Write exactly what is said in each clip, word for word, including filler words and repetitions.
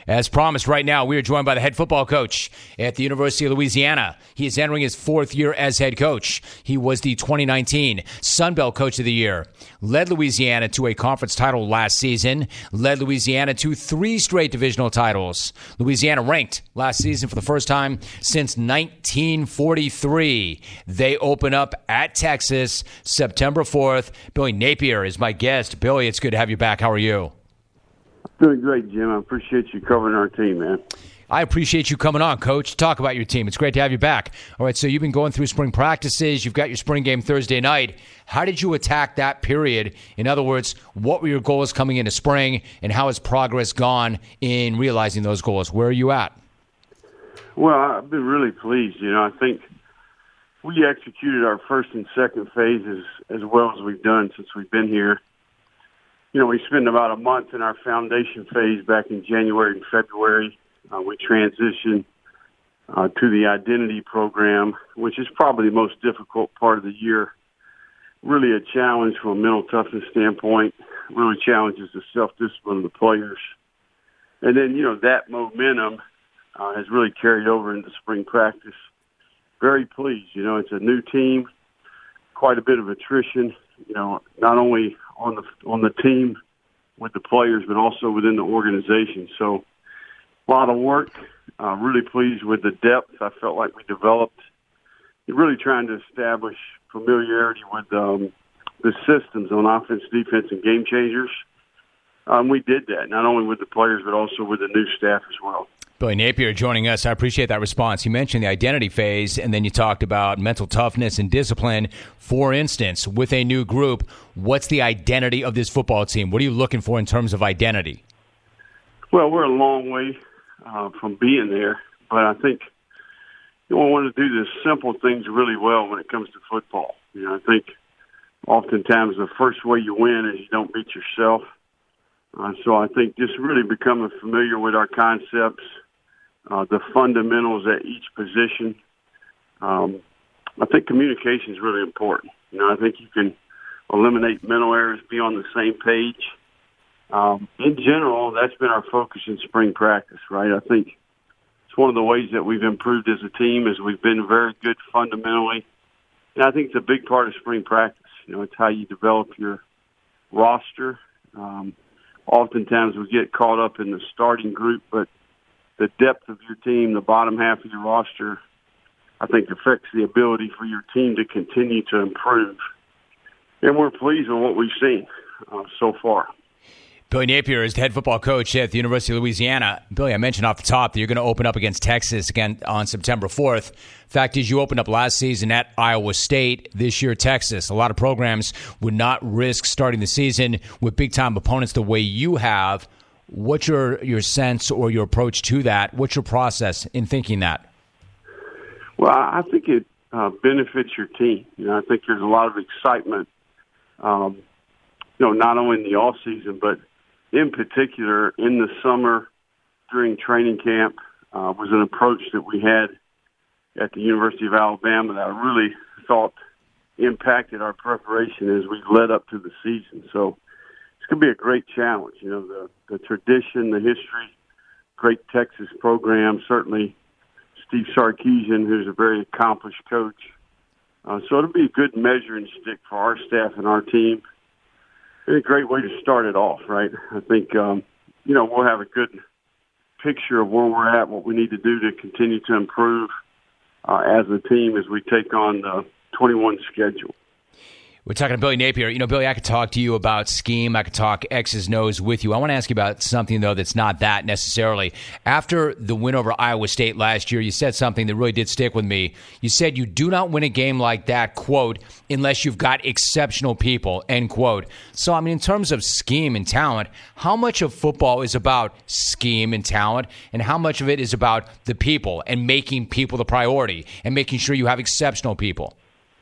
As promised, right now, we are joined by the head football coach at the University of Louisiana. He is entering his fourth year as head coach. He was the twenty nineteen Sun Belt Coach of the Year, led Louisiana to a conference title last season, led Louisiana to three straight divisional titles. Louisiana ranked last season for the first time since nineteen forty-three. They open up at Texas September fourth. Billy Napier is my guest. Billy, it's good to have you back. How are you? Doing great, Jim. I appreciate you covering our team, man. I appreciate you coming on, Coach. Talk about your team. It's great to have you back. All right, so you've been going through spring practices. You've got your spring game Thursday night. How did you attack that period? In other words, what were your goals coming into spring, and how has progress gone in realizing those goals? Where are you at? Well, I've been really pleased. You know, I think we executed our first and second phases as well as we've done since we've been here. You know, we spent about a month in our foundation phase back in January and February. Uh, we transitioned uh, to the identity program, which is probably the most difficult part of the year. Really a challenge from a mental toughness standpoint, really challenges the self-discipline of the players. And then, you know, that momentum uh, has really carried over into spring practice. Very pleased. You know, it's a new team, quite a bit of attrition, you know, not only on the on the team with the players, but also within the organization. So a lot of work. Uh, really pleased with the depth I felt like we developed. Really trying to establish familiarity with um, the systems on offense, defense, and game changers. Um, we did that, not only with the players, but also with the new staff as well. Billy Napier joining us. I appreciate that response. You mentioned the identity phase, and then you talked about mental toughness and discipline. For instance, with a new group, what's the identity of this football team? What are you looking for in terms of identity? Well, we're a long way uh, from being there, but I think you know, we want to do the simple things really well when it comes to football. You know, I think oftentimes the first way you win is you don't beat yourself. Uh, so I think just really becoming familiar with our concepts, Uh, the fundamentals at each position. Um, I think communication is really important. You know, I think you can eliminate mental errors, be on the same page. Um, in general, that's been our focus in spring practice, right? I think it's one of the ways that we've improved as a team is we've been very good fundamentally. And I think it's a big part of spring practice. You know, it's how you develop your roster. Um, oftentimes we get caught up in the starting group, but the depth of your team, the bottom half of your roster, I think affects the ability for your team to continue to improve. And we're pleased with what we've seen uh, so far. Billy Napier is the head football coach at the University of Louisiana. Billy, I mentioned off the top that you're going to open up against Texas again on September fourth. Fact is, you opened up last season at Iowa State, this year Texas. A lot of programs would not risk starting the season with big-time opponents the way you have. What's your, your sense or your approach to that? What's your process in thinking that? Well, I think it uh, benefits your team. You know, I think there's a lot of excitement, um, you know, not only in the off season, but in particular in the summer during training camp uh, was an approach that we had at the University of Alabama that I really thought impacted our preparation as we led up to the season. So it's going to be a great challenge. You know, the, the tradition, the history, great Texas program, certainly Steve Sarkisian, who's a very accomplished coach. Uh, so it'll be a good measuring stick for our staff and our team. And a great way to start it off, right? I think, um, you know, we'll have a good picture of where we're at, what we need to do to continue to improve uh, as a team as we take on the twenty-one schedule. We're talking to Billy Napier. You know, Billy, I could talk to you about scheme. I could talk X's and O's with you. I want to ask you about something, though, that's not that necessarily. After the win over Iowa State last year, you said something that really did stick with me. You said you do not win a game like that, quote, unless you've got exceptional people, end quote. So, I mean, in terms of scheme and talent, how much of football is about scheme and talent, and how much of it is about the people and making people the priority and making sure you have exceptional people?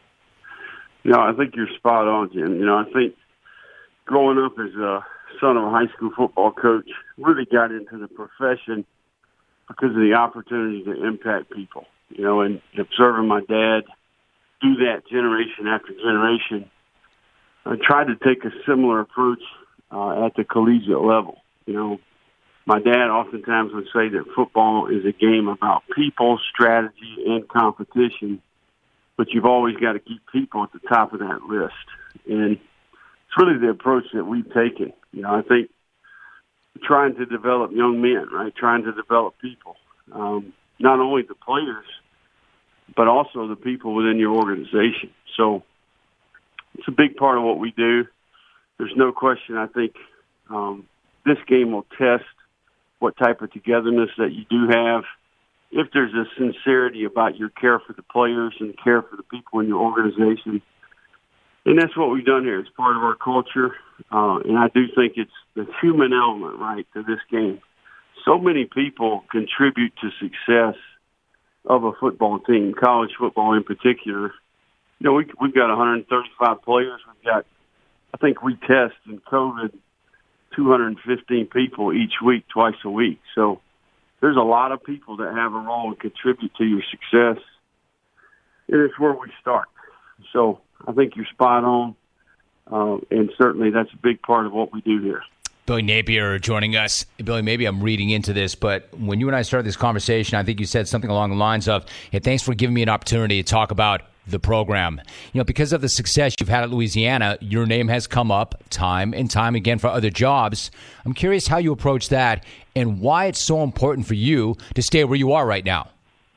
No, I think you're spot on, Jim. You know, I think growing up as a son of a high school football coach, really got into the profession because of the opportunity to impact people. You know, and observing my dad do that generation after generation, I tried to take a similar approach uh, at the collegiate level. You know, my dad oftentimes would say that football is a game about people, strategy, and competition, but you've always got to keep people at the top of that list. And it's really the approach that we've taken. You know, I think trying to develop young men, right, trying to develop people, um, not only the players, but also the people within your organization. So it's a big part of what we do. There's no question, I think, um, this game will test what type of togetherness that you do have. If there's a sincerity about your care for the players and care for the people in your organization. And that's what we've done here. It's part of our culture. Uh, and I do think it's the human element, right, to this game. So many people contribute to success of a football team, college football in particular. You know, we, we've got one hundred thirty-five players. We've got, I think we test in COVID two hundred fifteen people each week, twice a week. So there's a lot of people that have a role and contribute to your success. And it's where we start. So I think you're spot on. Uh, and certainly that's a big part of what we do here. Billy Napier joining us. Billy, maybe I'm reading into this, but when you and I started this conversation, I think you said something along the lines of, hey, thanks for giving me an opportunity to talk about the program. You know, because of the success you've had at Louisiana, your name has come up time and time again for other jobs. I'm curious how you approach that and why it's so important for you to stay where you are right now.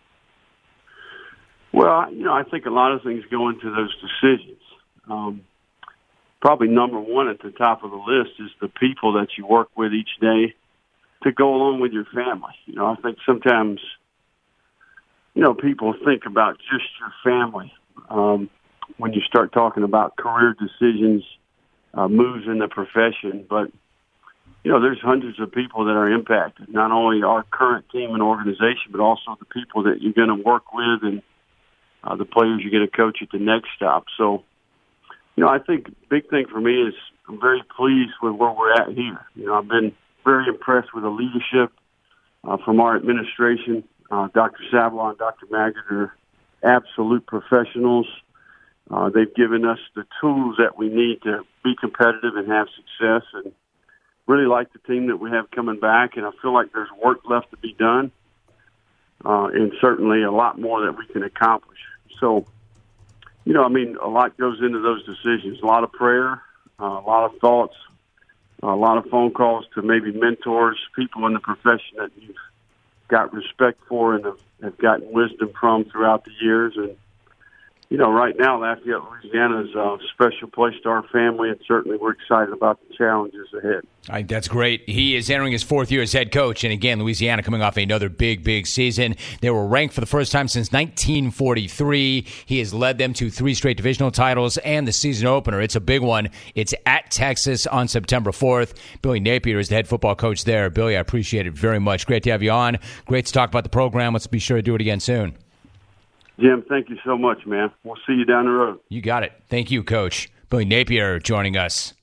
Well, you know, I think a lot of things go into those decisions. Um, probably number one at the top of the list is the people that you work with each day to go along with your family. You know, I think sometimes, you know, people think about just your family um, when you start talking about career decisions, uh, moves in the profession. But, you know, there's hundreds of people that are impacted, not only our current team and organization, but also the people that you're going to work with and uh, the players you're going to coach at the next stop. So, you know, I think the big thing for me is I'm very pleased with where we're at here. You know, I've been very impressed with the leadership uh, from our administration. Uh, Doctor Savlon and Doctor Maggard are absolute professionals. Uh, they've given us the tools that we need to be competitive and have success, and really like the team that we have coming back, and I feel like there's work left to be done, uh, and certainly a lot more that we can accomplish. So, you know, I mean, a lot goes into those decisions, a lot of prayer, uh, a lot of thoughts, a lot of phone calls to maybe mentors, people in the profession that you've got respect for and have, have gotten wisdom from throughout the years. And, you know, right now, Lafayette, Louisiana is a special place to our family, and certainly we're excited about the challenges ahead. All right, that's great. He is entering his fourth year as head coach, and again, Louisiana coming off another big, big season. They were ranked for the first time since nineteen forty-three. He has led them to three straight divisional titles and the season opener. It's a big one. It's at Texas on September fourth. Billy Napier is the head football coach there. Billy, I appreciate it very much. Great to have you on. Great to talk about the program. Let's be sure to do it again soon. Jim, thank you so much, man. We'll see you down the road. You got it. Thank you, Coach. Billy Napier joining us.